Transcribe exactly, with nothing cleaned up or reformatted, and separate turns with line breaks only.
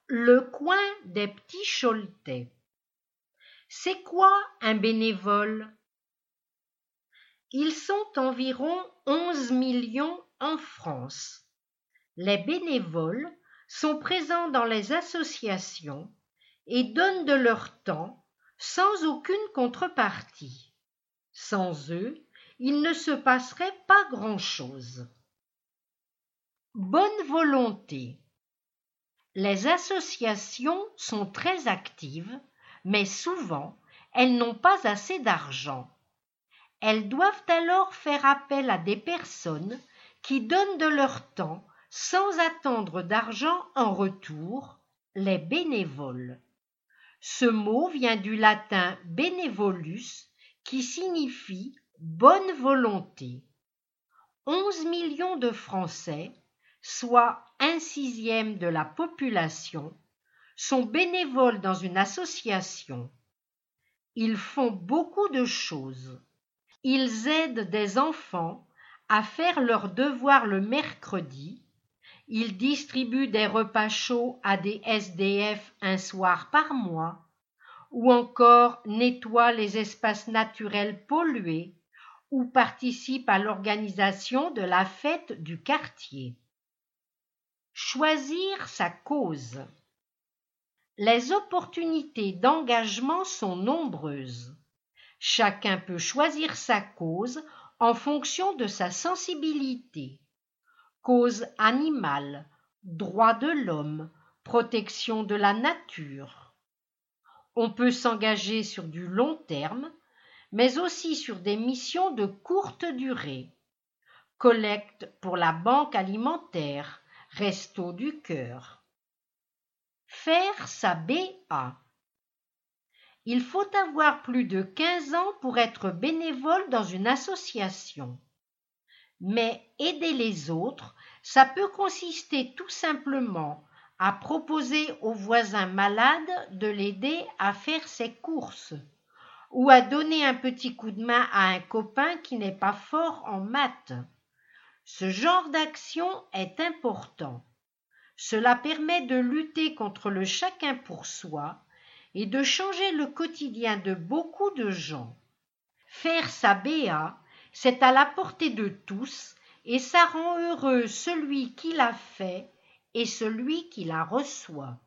Le coin des petits Choletais. C'est quoi un bénévole? Ils sont environ onze millions en France. Les bénévoles sont présents dans les associations et donnent de leur temps sans aucune contrepartie. Sans eux, il ne se passerait pas grand-chose. Bonne volonté. Les associations sont très actives, mais souvent, elles n'ont pas assez d'argent. Elles doivent alors faire appel à des personnes qui donnent de leur temps sans attendre d'argent en retour, les bénévoles. Ce mot vient du latin benevolus, qui signifie bonne volonté. Onze millions de Français, soit un sixième de la population, sont bénévoles dans une association. Ils font beaucoup de choses. Ils aident des enfants à faire leurs devoirs le mercredi. Ils distribuent des repas chauds à des S D F un soir par mois, ou encore nettoient les espaces naturels pollués, ou participent à l'organisation de la fête du quartier. Choisir sa cause. Les opportunités d'engagement sont nombreuses. Chacun peut choisir sa cause en fonction de sa sensibilité. Cause animale, droits de l'homme, protection de la nature. On peut s'engager sur du long terme, mais aussi sur des missions de courte durée. Collecte pour la banque alimentaire, Restos du Cœur. Faire sa B A. Il faut avoir plus de quinze ans pour être bénévole dans une association. Mais aider les autres, ça peut consister tout simplement à proposer au voisin malade de l'aider à faire ses courses, ou à donner un petit coup de main à un copain qui n'est pas fort en maths. Ce genre d'action est important. Cela permet de lutter contre le chacun pour soi et de changer le quotidien de beaucoup de gens. Faire sa B A, c'est à la portée de tous et ça rend heureux celui qui l'a fait et celui qui la reçoit.